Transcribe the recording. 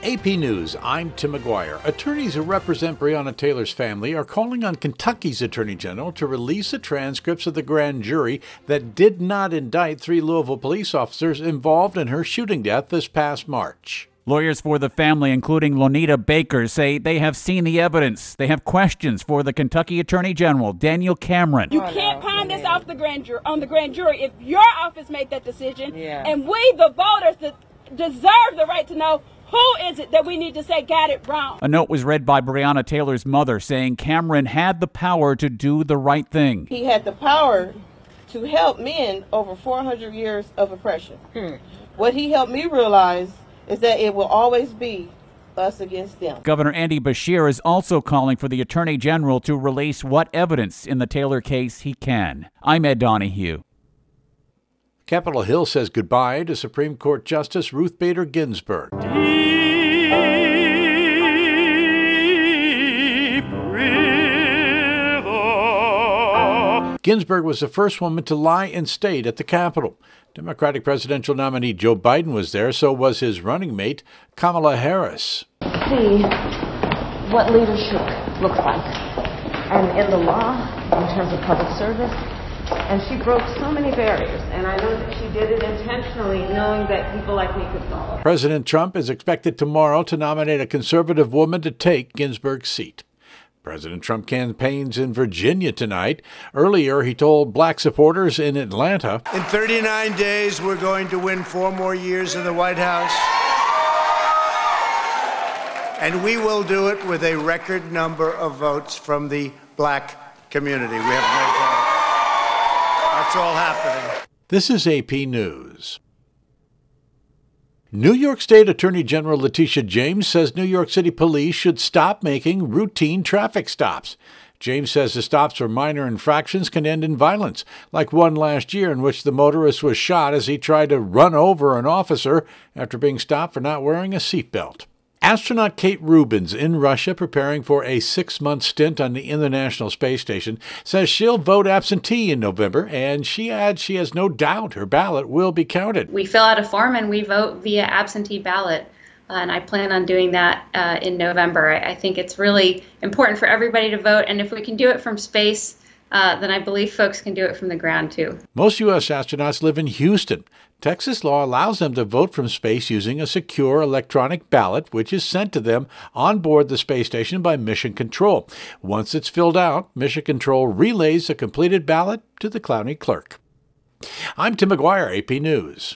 AP News, I'm Tim McGuire. Attorneys who represent Breonna Taylor's family are calling on Kentucky's Attorney General to release the transcripts of the grand jury that did not indict 3 Louisville police officers involved in her shooting death this past March. Lawyers for the family, including Lonita Baker, say they have seen the evidence. They have questions for the Kentucky Attorney General, Daniel Cameron. You can't pawn this off the grand jury if your office made that decision. And we, the voters, deserve the right to know who is it that we need to say got it wrong. A note was read by Breonna Taylor's mother saying Cameron had the power to do the right thing. He had the power to help men over 400 years of oppression. What he helped me realize is that it will always be us against them. Governor Andy Beshear is also calling for the Attorney General to release what evidence in the Taylor case he can. I'm Ed Donahue. Capitol Hill says goodbye to Supreme Court Justice Ruth Bader Ginsburg. Ginsburg was the first woman to lie in state at the Capitol. Democratic presidential nominee Joe Biden was there, so was his running mate, Kamala Harris. See what leadership looks like. And in the law, in terms of public service, and she broke so many barriers, and I know that she did it intentionally, knowing that people like me could follow. President Trump is expected tomorrow to nominate a conservative woman to take Ginsburg's seat. President Trump campaigns in Virginia tonight. Earlier, he told black supporters in Atlanta, "In 39 days, we're going to win 4 more years in the White House. And we will do it with a record number of votes from the black community. We have no doubt. That's all happening." This is AP News. New York State Attorney General Letitia James says New York City police should stop making routine traffic stops. James says the stops for minor infractions can end in violence, like one last year in which the motorist was shot as he tried to run over an officer after being stopped for not wearing a seatbelt. Astronaut Kate Rubins in Russia, preparing for a 6-month stint on the International Space Station, says she'll vote absentee in November, and she adds she has no doubt her ballot will be counted. We fill out a form and we vote via absentee ballot, and I plan on doing that in November. I think it's really important for everybody to vote, and if we can do it from space, then I believe folks can do it from the ground too. Most U.S. astronauts live in Houston. Texas law allows them to vote from space using a secure electronic ballot, which is sent to them on board the space station by Mission Control. Once it's filled out, Mission Control relays the completed ballot to the county clerk. I'm Tim McGuire, AP News.